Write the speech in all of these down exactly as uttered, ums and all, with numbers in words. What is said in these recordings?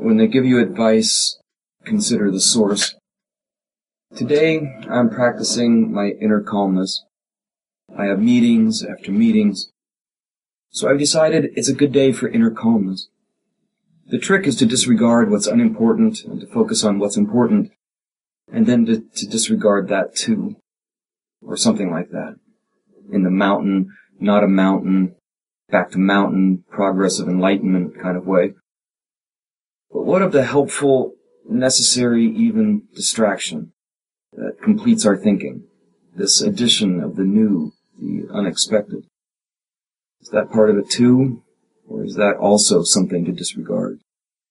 when they give you advice, consider the source. Today, I'm practicing my inner calmness. I have meetings after meetings, so I've decided it's a good day for inner calmness. The trick is to disregard what's unimportant and to focus on what's important, and then to, to disregard that too, or something like that. In the mountain, not a mountain, back to mountain, progress of enlightenment kind of way. But what of the helpful, necessary, even distraction that completes our thinking? This addition of the new, the unexpected. Is that part of it too, or is that also something to disregard?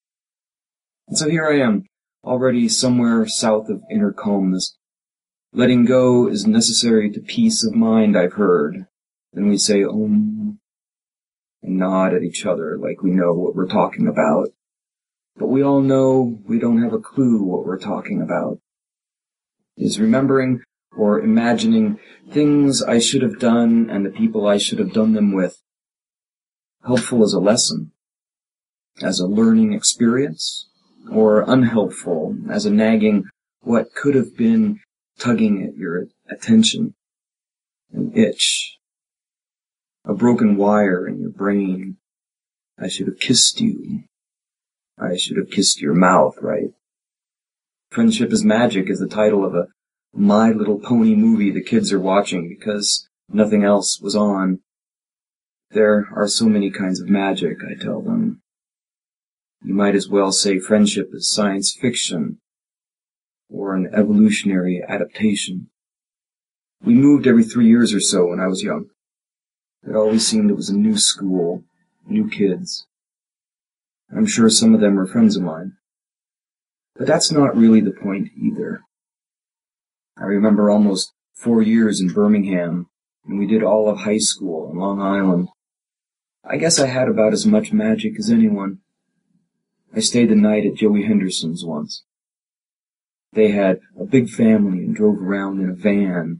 And so here I am, already somewhere south of inner calmness. Letting go is necessary to peace of mind, I've heard. Then we say, Om, and nod at each other like we know what we're talking about. But we all know we don't have a clue what we're talking about. Is remembering or imagining things I should have done and the people I should have done them with helpful as a lesson, as a learning experience, or unhelpful as a nagging what could have been tugging at your attention, an itch, a broken wire in your brain? I should have kissed you. I should have kissed your mouth, right? Friendship is Magic is the title of a My Little Pony movie the kids are watching because nothing else was on. There are so many kinds of magic, I tell them. You might as well say friendship is science fiction or an evolutionary adaptation. We moved every three years or so when I was young. It always seemed it was a new school, new kids. I'm sure some of them were friends of mine. But that's not really the point either. I remember almost four years in Birmingham, and we did all of high school on Long Island. I guess I had about as much magic as anyone. I stayed the night at Joey Henderson's once. They had a big family and drove around in a van.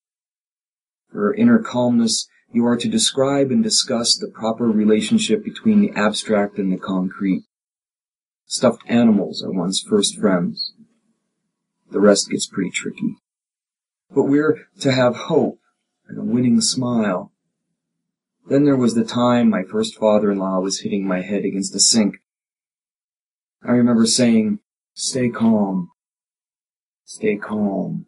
For inner calmness, you are to describe and discuss the proper relationship between the abstract and the concrete. Stuffed animals are one's first friends. The rest gets pretty tricky. But we're to have hope and a winning smile. Then there was the time my first father-in-law was hitting my head against a sink. I remember saying, "Stay calm. Stay calm."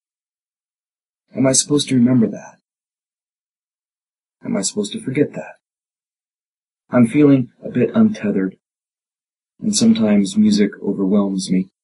Am I supposed to remember that? Am I supposed to forget that? I'm feeling a bit untethered, and sometimes music overwhelms me.